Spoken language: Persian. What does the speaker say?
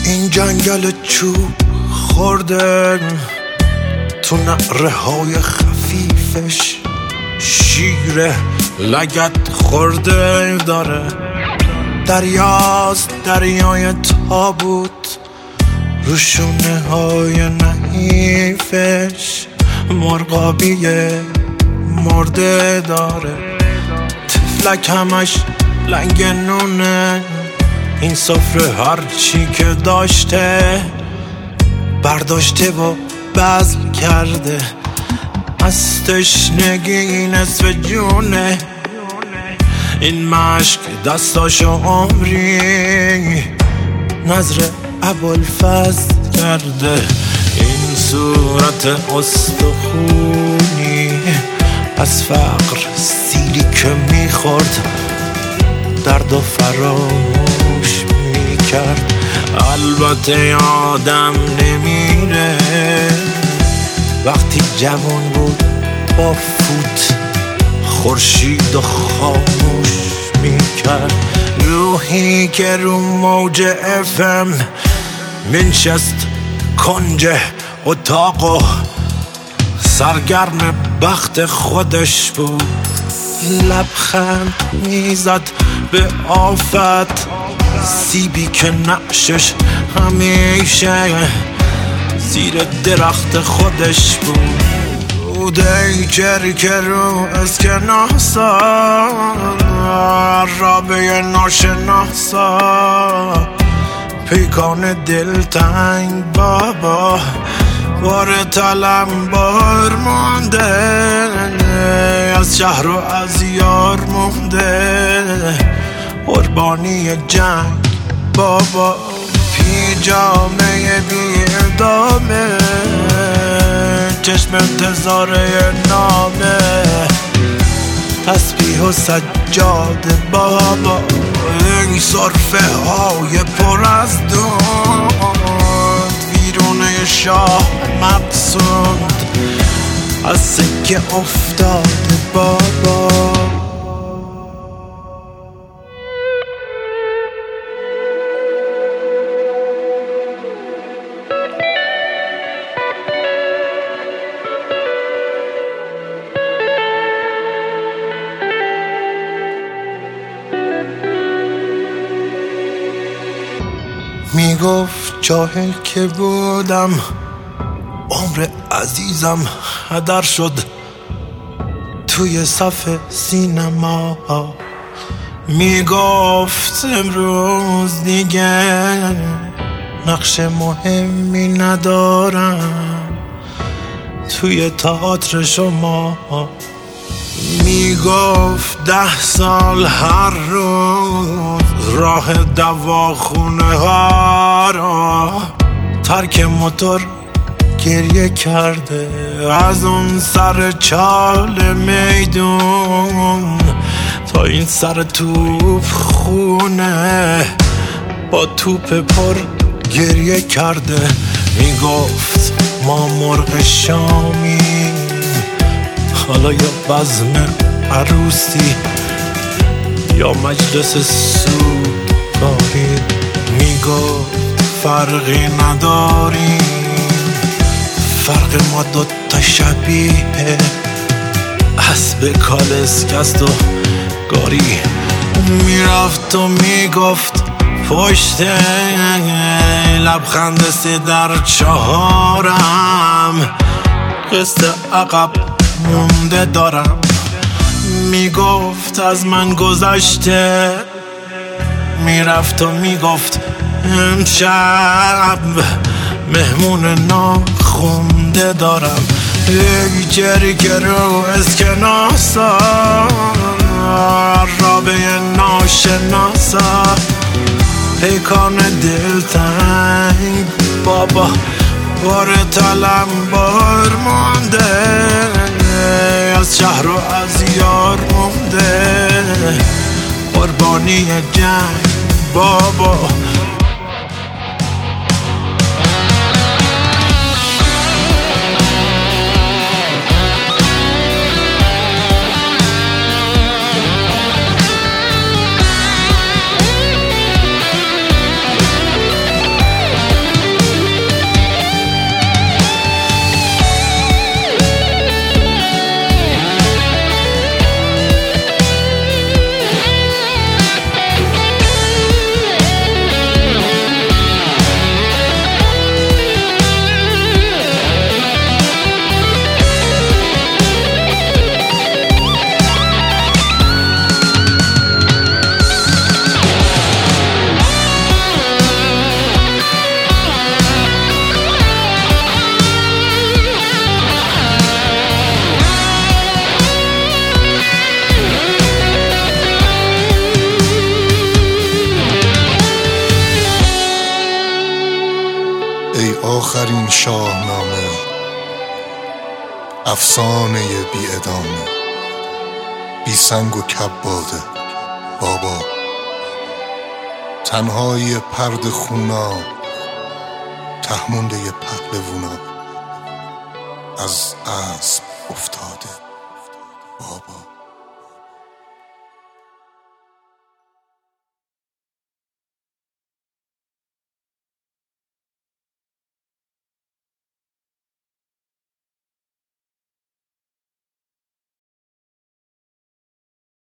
این جنگل چوب خورده تو نعره های خفیفش شیر لگد خورده داره. دریاست دریای تابوت روشونه های نحیفش مرغابی مرده داره. تفلک همش لنگ نونه این سفره هرچی که داشته برداشته و بذل کرده. از تشنگی نصف جونه این مشک دستاشو عمری نظر ابوالفضل کرده. این صورت استخونی از فقر سیلی که میخورد درد و فراموش میکرد. البته آدم نمیره وقتی جوان بود با فوت خورشید و خاموش میکرد. روحی که رو موج FM منشست کنج اتاق و سرگرم بخت خودش بود. لبخند میزد به آفت سیبی که نقشش همیشه زیر درخت خودش بود. ای که رو اسکناسا رابه ناشناسا پیکان دلتنگ بابا بار تلم بار مانده از شهر و از یار مونده قربانی جنگ بابا پیجامه بیردامه چشم انتظاره نامه تسبیح و سجاده بابا این صرفه های پر از دود ویرونه شاه مقصود از سکه افتاده بابا. میگفت جاهل که بودم عمر عزیزم هدر شد توی صف سینما. میگفت امروز دیگه نقش مهمی ندارم توی تئاتر شما. میگفت 10 سال هر روز راه دواخونه ها را ترک موتور گریه کرده. از اون سر چال میدون تا این سر توپ خونه با توپ پر گریه کرده. میگفت ما مرغ شامی حالا یا بزم عروسی یا مجلس سوگاهی. میگفت فرقی نداریم فرق ما دوتا شبیه اسب کالسکست و گاری. میرفت و میگفت پشت لبخند 3/4 قسط عقب مونده دارم. میگفت از من گذشته میرفت و میگفت امشب مهمون ناخونده دارم. ای جری که رو اسکناسا رابه ناشناسا پیکان دلتنگ بابا بار تلم بار مانده از شهر و از یار مونده قربانی جنگ بابا. آخرین شاهنامه، افسانه بی ادامه، بی سنگ و کباده بابا، تنهای پرد خونا، ته مونده پهلوونا، از اسب افتاده.